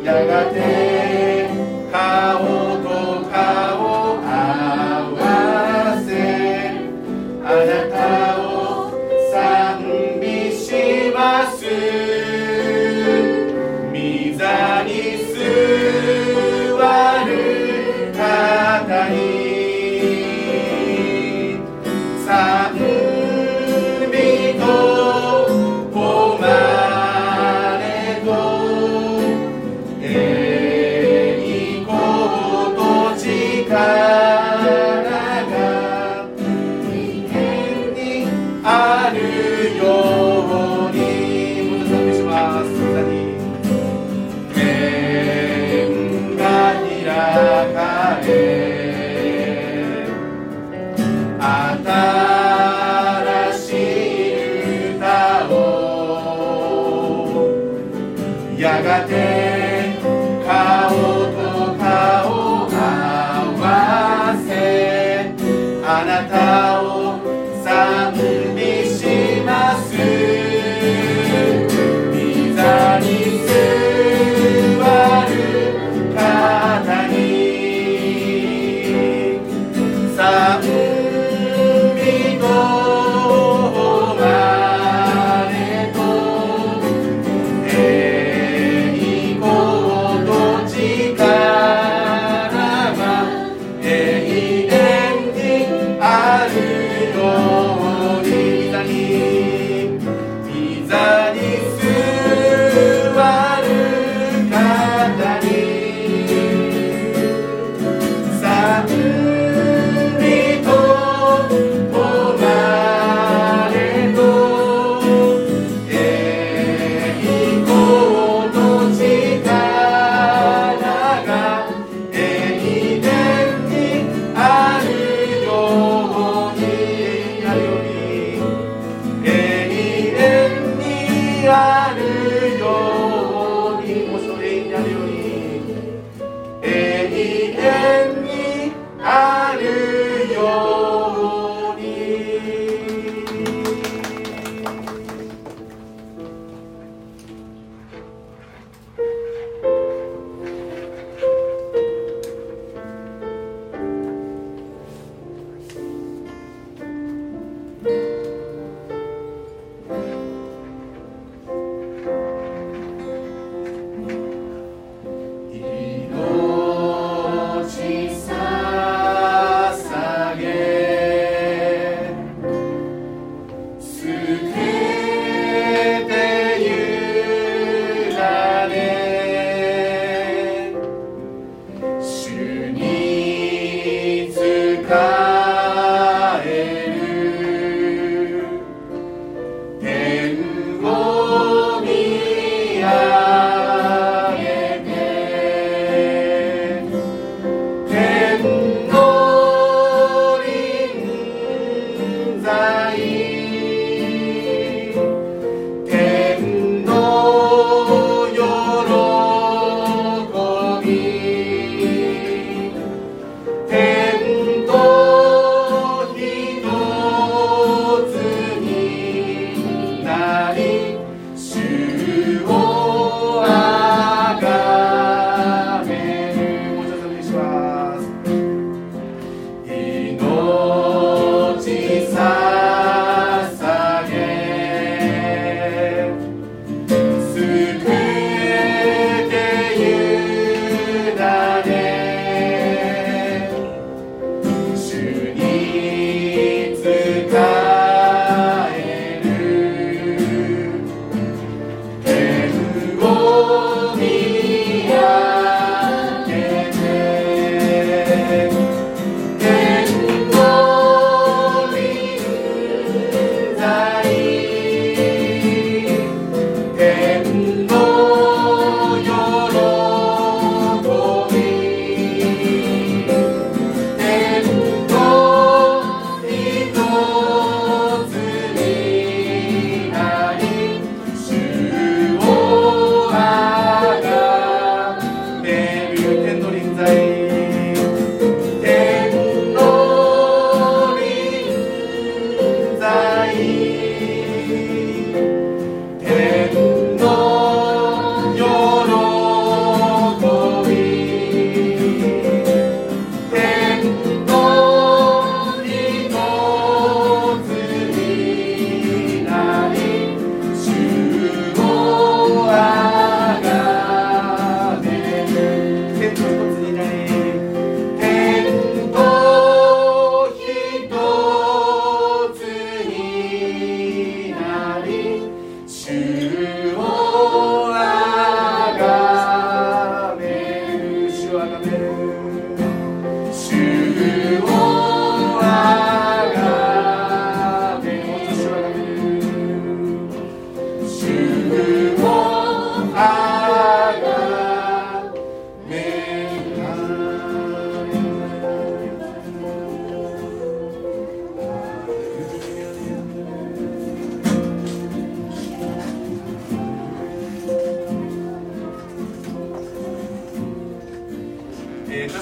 やがて顔と顔合わせあなたを賛美します。御座に座る方に賛美と誉れと栄光と力が天にあるように。もう一度賛美します。天が開かれ新しい歌をやがて顔と顔合わせあなたを賛美します。御座に座る方に賛美と誉れと栄光と力が永遠にあるように。御座に座る方に賛美と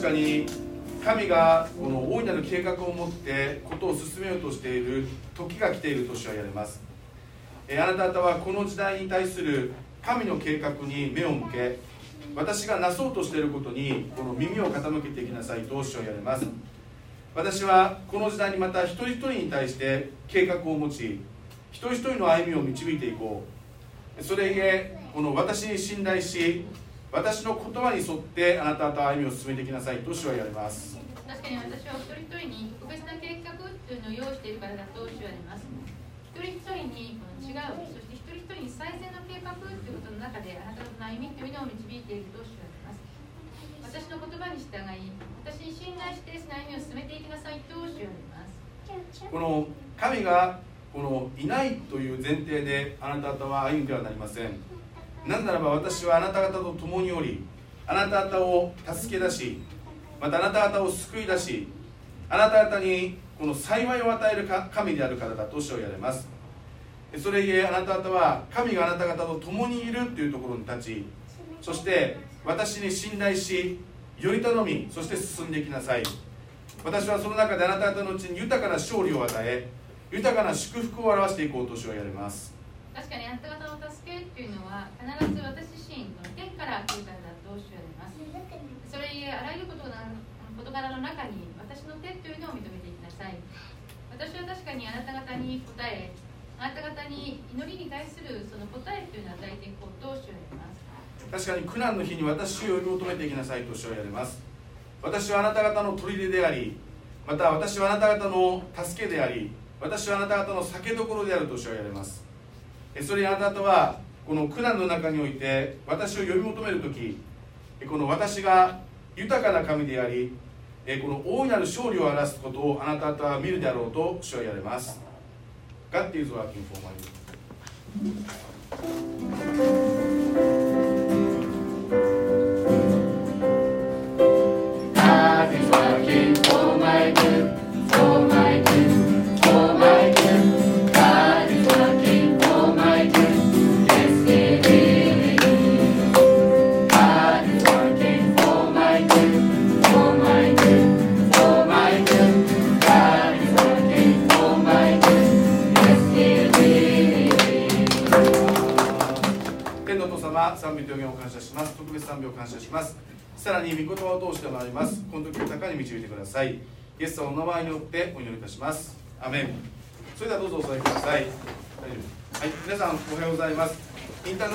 確かに神がこの大いなる計画を持ってことを進めようとしている時が来ていると主は言われます。あなた方はこの時代に対する神の計画に目を向け、私がなそうとしていることにこの耳を傾けていきなさいと主は言われます。私はこの時代にまた一人一人に対して計画を持ち、一人一人の歩みを導いていこう。それゆえこの私に信頼し、私の言葉に沿ってあなた方は歩みを進めていきなさいと主は言われます。 確かに私は一人一人に特別な計画というのを用意しているからだと主は言われます。一人一人にこの違う、そして一人一人に最善の計画ということの中であなた方の歩みというのを導いていると主は言われます。私の言葉に従い、私に信頼してその歩みを進めていきなさいと主は言われます。 この神がこのいないという前提であなた方は歩んではなりません。なぜならば私はあなた方と共におり、あなた方を助け出し、またあなた方を救い出し、あなた方にこの幸いを与える神であるからだと主は言われます。それゆえあなた方は神があなた方と共にいるというところに立ち、そして私に信頼し、より頼み、そして進んでいきなさい。私はその中であなた方のうちに豊かな勝利を与え、豊かな祝福を表していこうと主は言われます。 確かにあなた方の助けというのは必ず私自身の天から来るからだと主は言われます。それゆえあらゆる事柄の中に私の手というのを認めていきなさい。私は確かにあなた方に答え、あなた方に祈りに対するその答えというのを与えていこうと主は言われます。 確かに苦難の日に私を呼び求めていきなさいと主は言われます。私はあなた方の砦であり、また私はあなた方の助けであり、私はあなた方の酒どころであると主は言われます。それにあなた方はこの苦難の中において私を呼び求めるとき、この私が豊かな神であり、この大いなる勝利を表すことをあなた方は見るであろうと主は言われます。God is working for my good. God is working for my good, for my good, for my good. God is working for my good. Yes, He really is. God is working for my good, for my good, for my good. God is working for my good. Yes, He really is. 天のお父様、賛美と予言を感謝します。特別賛美を感謝します。さらに御言葉を通してまいります。この時を高に導いてください。イエス様のお名前によってお祈りいたします。アメン。それではどうぞお座りください。はい、皆さんおはようございます。インター